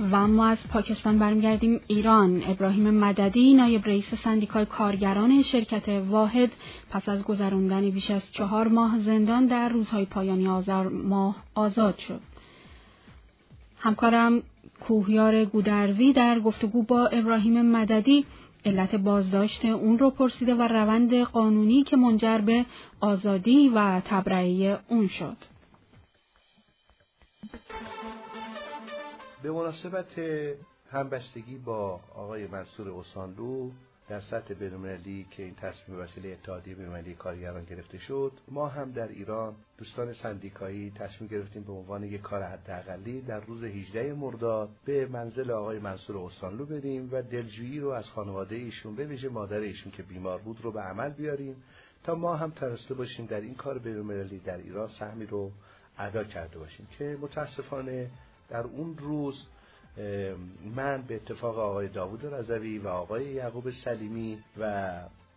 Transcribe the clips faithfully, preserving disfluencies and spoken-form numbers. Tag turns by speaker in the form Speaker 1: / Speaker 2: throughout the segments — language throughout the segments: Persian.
Speaker 1: و ما از پاکستان برمیگردیم ایران. ابراهیم مددی، نایب رئیس سندیکای کارگران شرکت واحد، پس از گذراندن بیش از چهار ماه زندان در روزهای پایانی آذر ماه آزاد شد. همکارم کوهیار گودرزی در گفتگو با ابراهیم مددی علت بازداشت اون رو پرسیده و روند قانونی که منجر به آزادی و تبرئه اون شد.
Speaker 2: به مناسبت همبستگی با آقای منصور اوسانلو در سطح بین‌المللی که این تصمیم وسیله اتحادیه بین‌المللی کارگران گرفته شد، ما هم در ایران دوستان سندیکایی تصمیم گرفتیم به عنوان یک کار حداقلی در روز هجدهم مرداد به منزل آقای منصور اوسانلو بریم و دلجویی رو از خانواده ایشون، به ویژه مادر ایشون که بیمار بود، رو به عمل بیاریم تا ما هم تونسته باشیم در این کار بین‌المللی در ایران سهمی رو ادا کرده باشیم. که متاسفانه در اون روز من به اتفاق آقای داوود رضوی و آقای یعقوب سلیمی و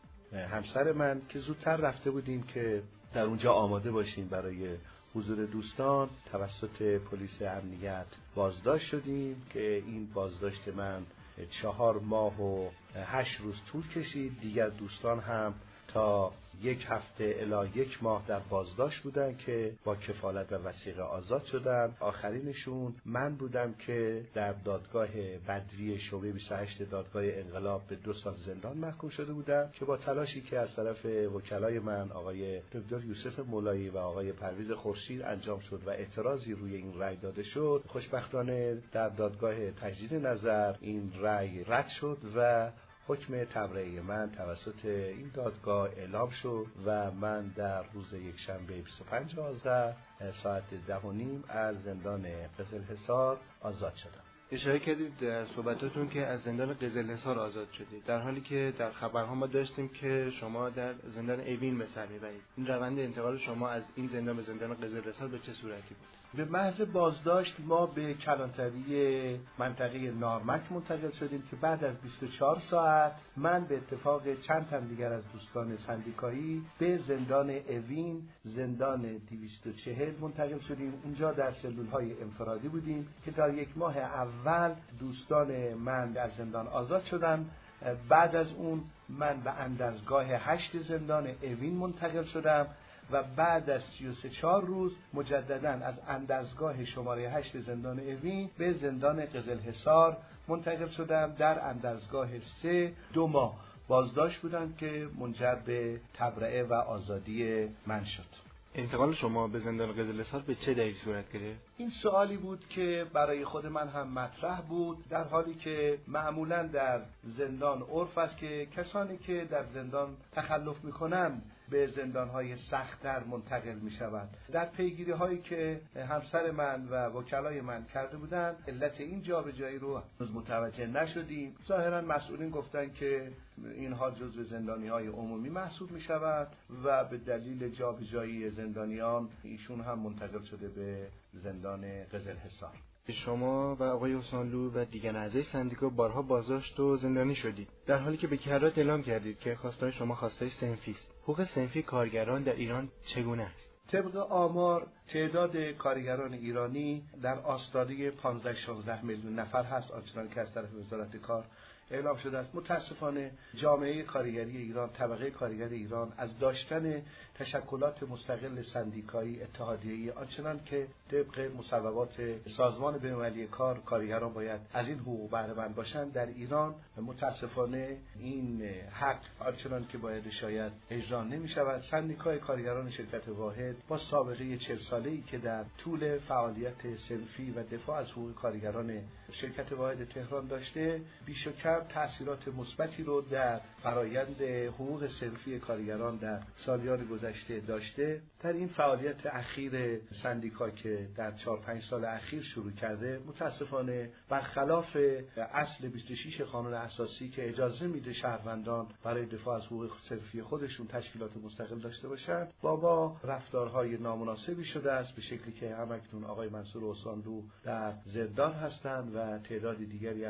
Speaker 2: همسر من که زودتر رفته بودیم که در اونجا آماده باشیم برای حضور دوستان، توسط پلیس امنیت بازداشت شدیم که این بازداشت من چهار ماه و هشت روز طول کشید. دیگر دوستان هم تا یک هفته الی یک ماه در بازداشت بودن که با کفالت و وثیقه آزاد شدن. آخرینشون من بودم که در دادگاه بدوی شعبه بیست و هشت دادگاه انقلاب به دو سال زندان محکوم شده بودم که با تلاشی که از طرف وکلای من آقای دکتر یوسف مولایی و آقای پرویز خورشید انجام شد و اعتراضی روی این رأی داده شد، خوشبختانه در دادگاه تجدید نظر این رأی رد شد و حکم تبرئه من توسط این دادگاه اعلام شد و من در روز یکشنبه بیست و پنجم آذر ساعت ده و نیم از زندان قزلحصار آزاد شدم.
Speaker 3: اشاره کردید در صحبتاتون که از زندان قزلحصار آزاد شدید، در حالی که در خبرها ما داشتیم که شما در زندان اوین به سر میبرید. این روند انتقال شما از این زندان به زندان قزلحصار به چه صورتی بود؟
Speaker 2: به محض بازداشت ما به کلانتری منطقه نارمک منتقل شدیم که بعد از بیست و چهار ساعت من به اتفاق چند تن دیگر از دوستان سندیکایی به زندان اوین، زندان دویست و چهل منتقل شدیم. اونجا در سلول‌های انفرادی بودیم که در یک ماه اول دوستان من در زندان آزاد شدن. بعد از اون من به اندرزگاه هشت زندان اوین منتقل شدم و بعد از سی و سه چهار روز مجدداً از اندرزگاه شماره هشت زندان اوین به زندان قزلحصار منتقل شدم. در اندرزگاه سه دو ماه بازداشت بودم که منجر به تبرئه و آزادی من شد.
Speaker 3: انتقال شما به زندان قزلحصار به چه دلیل صورت گرفت؟
Speaker 2: این سوالی بود که برای خود من هم مطرح بود، در حالی که معمولاً در زندان عرف است که کسانی که در زندان تخلف میکنن به زندان‌های سخت‌تر منتقل می‌شوند. در پیگیری‌هایی که همسر من و وکلای من کرده بودند، علت این جابجایی رو هنوز متوجه نشدیم. ظاهراً مسئولین گفتن که اینها جزو زندانی‌های عمومی محسوب می‌شوند و به دلیل جابجایی زندانیان ایشون هم منتقل شده به زندان قزلحصار.
Speaker 3: شما و آقای اوسانلو و دیگر اعضای سندیکا بارها بازداشت و زندانی شدید، در حالی که به کرات اعلام کردید که خواستای شما خواستای صنفی است. حقوق صنفی کارگران در ایران چگونه است؟
Speaker 2: طبق آمار تعداد کارگران ایرانی در آستانه پانزده شانزده میلیون نفر هست، آنچنان که از طرف وزارت کار اعلام شده است. متاسفانه جامعه کارگری ایران، طبقه کارگر ایران از داشتن تشکلات مستقل سندیکایی اتحادیه‌ای آنچنان که طبق مصوبات سازمان بین‌المللی کار کارگران باید از این حقوق بهره مند باشند، در ایران متاسفانه این حق آنچنان که باید شاید اجرا نمی‌شود. سندیکای کارگران شرکت واحد با سابقه چهل ساله‌ای که در طول فعالیت صنفی و دفاع از حقوق کارگران شرکت واحد تهران داشته، بیش و کم تأثیرات مثبتی رو در فرایند حقوق صنفی کارگران در سالیان گذشته داشته. در این فعالیت اخیر سندیکا که در چهار پنج سال اخیر شروع کرده، متاسفانه برخلاف اصل بیست و شش قانون اساسی که اجازه میده شهروندان برای دفاع از حقوق صنفی خودشون تشکیلات مستقل داشته باشند، با ما رفتارهای نامناسبی شده است، به شکلی که همکنون آقای منصور اوسانلو در زندان هستند و تعداد دیگری از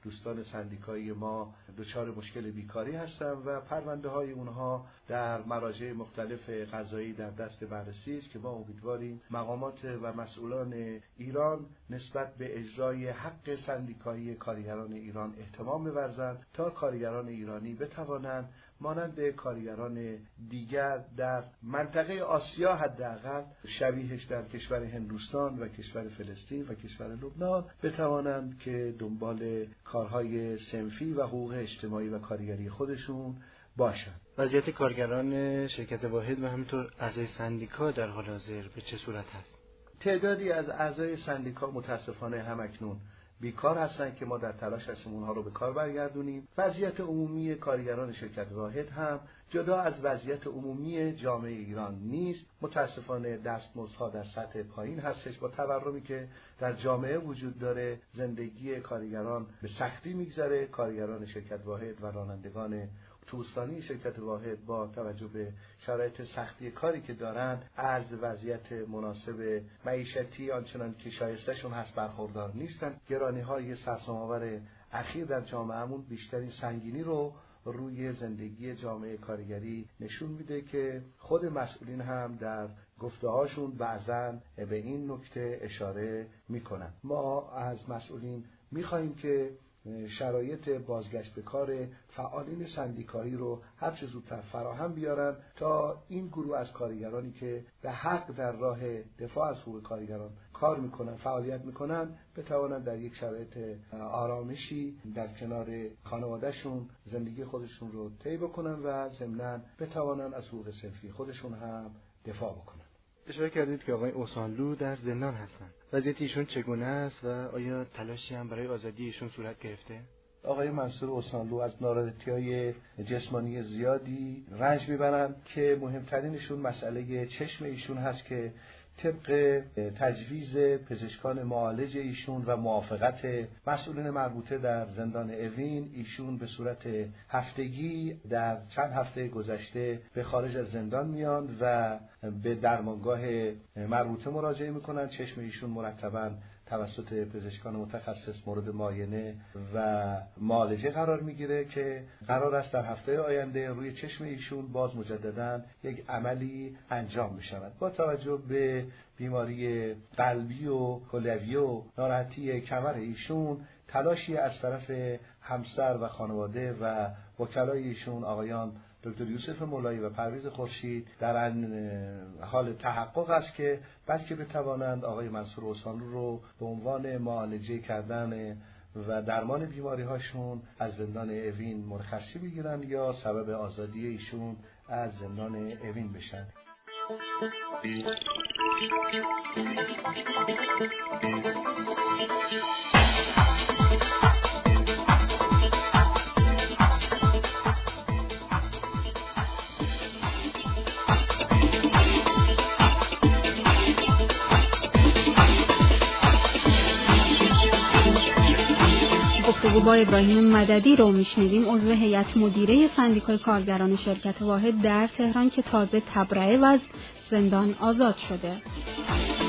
Speaker 2: دوستان سندیکایی ما دچار مشکل بیکاری هستند و پرونده های اونها در مراجع مختلف قضایی در دست بررسی است که ما امیدواریم مقامات و مسئولان ایران نسبت به اجرای حق سندیکایی کارگران ایران اهتمام بورزند تا کارگران ایرانی بتوانند مانند کارگران دیگر در منطقه آسیا حداقل شبیهش در کشور هندوستان و کشور فلسطین و کشور لبنان بتوانند که دنبال کارهای صنفی و حقوق اجتماعی و کارگری خودشون باشند.
Speaker 3: وضعیت کارگران شرکت واحد و همینطور اعضای سندیکا در حال حاضر به چه صورت هست؟
Speaker 2: تعدادی از اعضای سندیکا متاسفانه همکنون بیکار هستند که ما در تلاش هستیم اونها رو به کار برگردونیم. وضعیت عمومی کارگران شرکت واحد هم جدا از وضعیت عمومی جامعه ایران نیست. متاسفانه دستمزدها در سطح پایین هستش. با تورمی که در جامعه وجود داره زندگی کارگران به سختی میگذره. کارگران شرکت واحد و رانندگان اتوبوسرانی شرکت واحد با توجه به شرایط سختی کاری که دارند از وضعیت مناسب معیشتی آنچنان که شایستهشون هست برخوردار نیستند. گرانی‌های سرسام‌آور اخیر در جامعهمون بیشترین سنگینی رو روی زندگی جامعه کارگری نشون میده که خود مسئولین هم در گفته‌هاشون بعضاً به این نکته اشاره میکنن. ما از مسئولین میخواهیم که شرایط بازگشت به کار فعالین سندیکایی رو هر چه زودتر فراهم بیارن تا این گروه از کارگرانی که به حق در راه دفاع از حقوق کارگران کار میکنن، فعالیت میکنن، بتوانن در یک شرایط آرامشی در کنار خانوادهشون زندگی خودشون رو طی بکنن و ضمناً بتوانن از حقوق صنفی خودشون هم دفاع بکنن.
Speaker 3: اشاره کردید که آقای اوسانلو در زندان هستند. وضعیت ایشون چگونه است و آیا تلاشی هم برای آزادی ایشون صورت گرفته؟
Speaker 2: آقای منصور اوسانلو از نارضایتی‌های جسمانی زیادی رنج میبرند که مهمترینشون مسئله چشم ایشون هست که طبق تجویز پزشکان معالج ایشون و موافقت مسئولین مربوطه در زندان اوین ایشون به صورت هفتگی در چند هفته گذشته به خارج از زندان میان و به درمانگاه مربوطه مراجعه میکنن. چشم ایشون مرتباً توسط پزشکان متخصص مورد معاینه و معالجه قرار میگیره که قرار است در هفته آینده روی چشم ایشون باز مجدداً یک عملی انجام می‌شود. با توجه به بیماری قلبی و کلیوی و ناراحتی کمر ایشون تلاشی از طرف همسر و خانواده و وکلای ایشون آقایان دکتر یوسف مولایی و پرویز خورشید در حال تحقق است که بلکه بتوانند آقای منصور اوسانلو رو به عنوان معالجه کردن و درمان بیماری هاشون از زندان اوین مرخصی بگیرن یا سبب آزادی ایشون از زندان اوین بشن.
Speaker 1: گفتگو با ابراهیم مددی رو میشنویم، عضو هیئت مدیره سندیکای کارگران شرکت واحد در تهران که تازه تبرئه و از زندان آزاد شده.